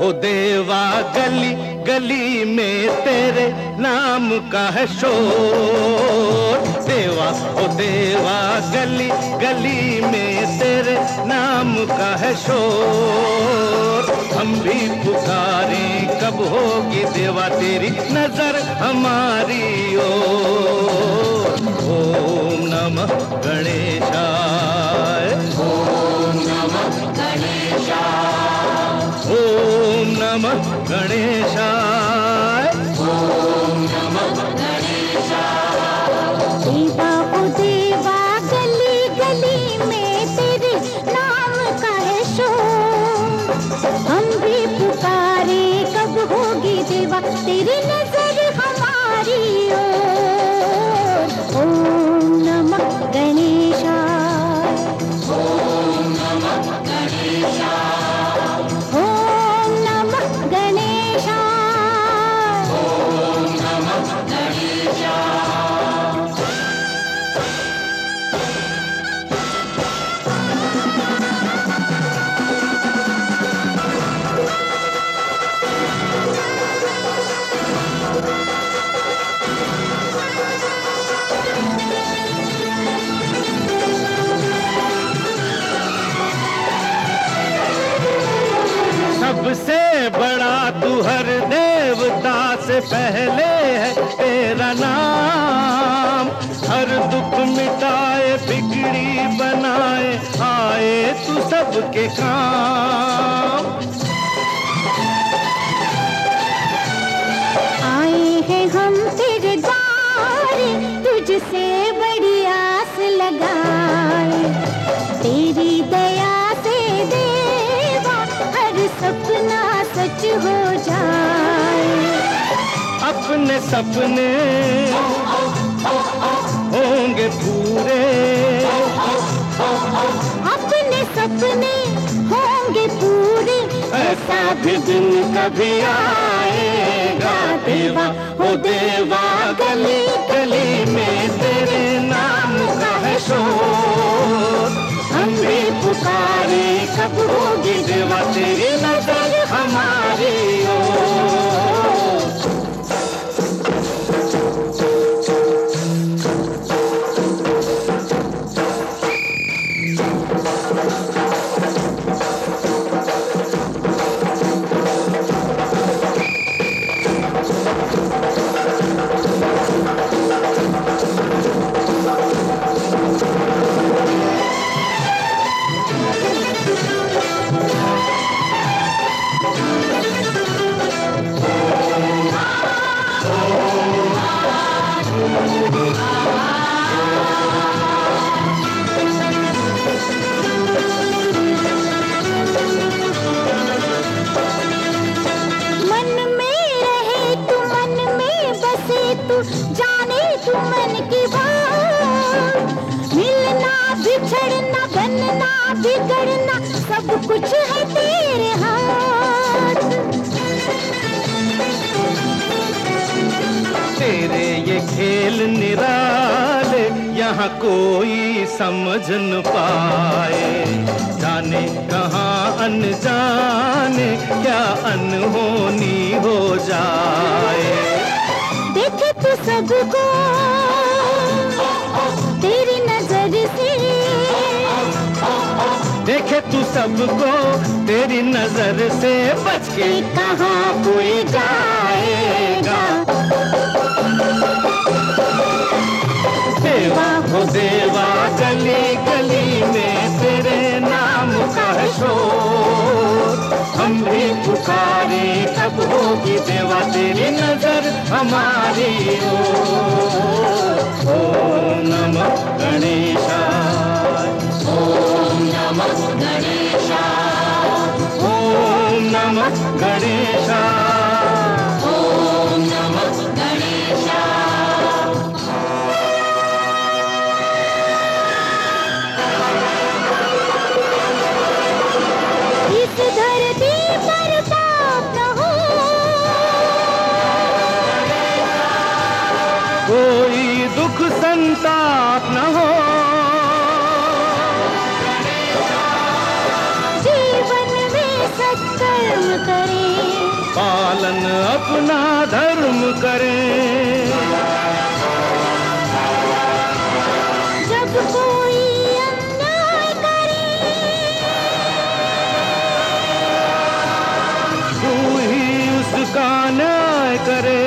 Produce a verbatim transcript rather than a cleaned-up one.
ओ देवा गली गली में तेरे नाम का है शोर। देवा ओ देवा गली गली में तेरे नाम का है शोर। हम भी पुकारें कब होगी देवा तेरी नजर हमारी ओर। ओम नमः गणेशाय, ओम नमः गणेशाय, ओम नमः गणेशाय, ओम नमः गणेशाय। देवा ओ देवा गली गली में तेरे नाम का है शोर। हम भी पुकारे कब होगी देवा तेरी नजर हमारी ओर। ओम नमः गणेशाय, ओम नमः गणेशाय, ओम नमः गणेशाय, ओम नमः गणेशाय। सबसे बड़ा तू हर देवता से पहले है तेरा नाम। हर दुख मिटाए बिगड़ी बनाए आए तू सबके काम। आए हैं हम तेरे द्वारे तुझसे बड़ी आस लगाए। तेरी दया से देवा हर सपना सच हो जाए। अपने सपने होंगे पूरे, अपने सपने होंगे पूरे। ऐसा भी दिन कभी आएगा देवा ओ देवा गली गली में तेरे नाम का है शोर। हम भी पुकारे कब होगी देवा तेरी नजर हमारी ओर। मन में रहे तू मन में बसे तू जाने तू मन की बात। मिलना बिछड़ना बनना बिगड़ना सब कुछ है तेरे हाथ। तेरे ये खेल निराले यहाँ कोई समझ न पाए। जाने कहाँ अनजाने क्या अनहोनी हो जाए। देखे तू सबको तेरी नजर से। देखे तू सबको तेरी नजर से बच के कहाँ कोई जाएगा। देवा हो देवा गली गली में तेरे नाम का है शोर। हम भी पुकारे कब होगी देवा तेरी नजर हमारी ओर। ओम नमः गणेशाय, ओम नमः गणेशाय, ओम नमः गणेशाय, ओम नमः गणेशाय। इस धरती पर पाप न हो, कोई दुख संताप न हो। जीवन में सत्कर्म करे मिलन अपना धर्म करें। जब कोई अन्याय करे तू ही उसका न्याय करे।